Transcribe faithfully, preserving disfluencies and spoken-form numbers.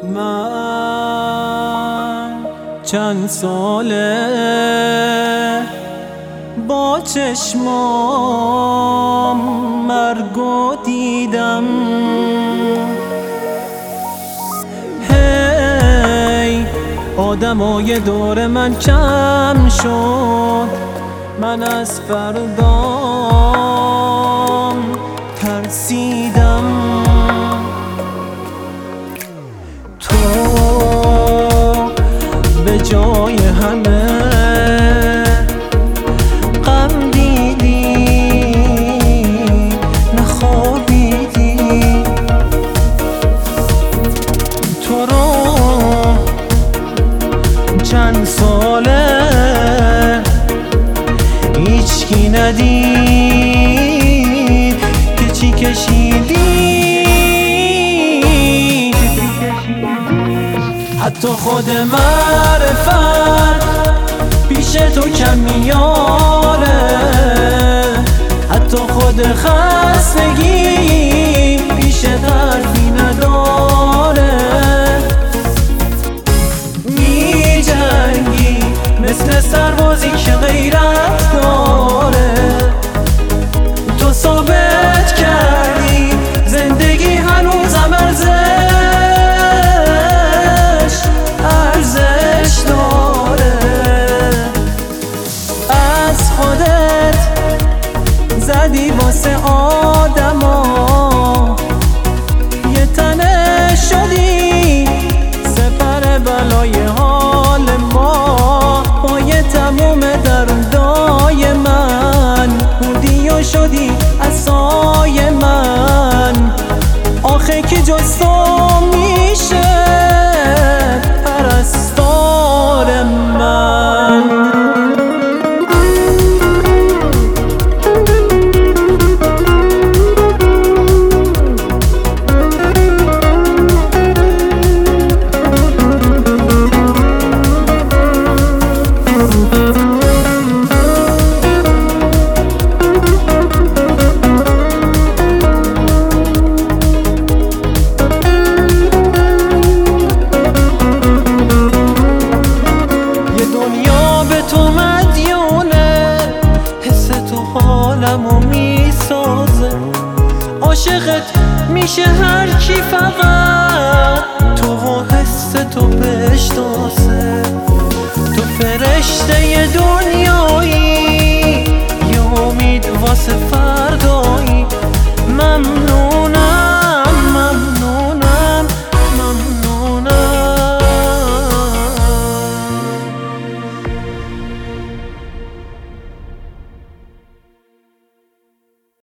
من چند ساله با چشمام مرگو دیدم. هی آدمای دور من کم شد، من از فردام ترسیدم. تو به جای همه غم دیدی، نخوابیدی. تو رو چند ساله هیچکی ندید که چی کشیدی. حتی خود معرفت پیش تو کم میاره، حتی خود خستگی پیش حرفی نداره. می جنگی مثل سربازی که غیرت داره. تو ثابت کردی زندگی هنوزم ارزش ارزش داره. از خودت زدی واسه آدما، یه تنه شدی سپر بلای حال ما. پای تموم دردای من بودی و شدی عصای من. آخه که جز تو میشه پرستار من. حالمو میسازه، عاشقت میشه هر کی فقط تو و حس تو بشناسه. تو فرشته ی دنیا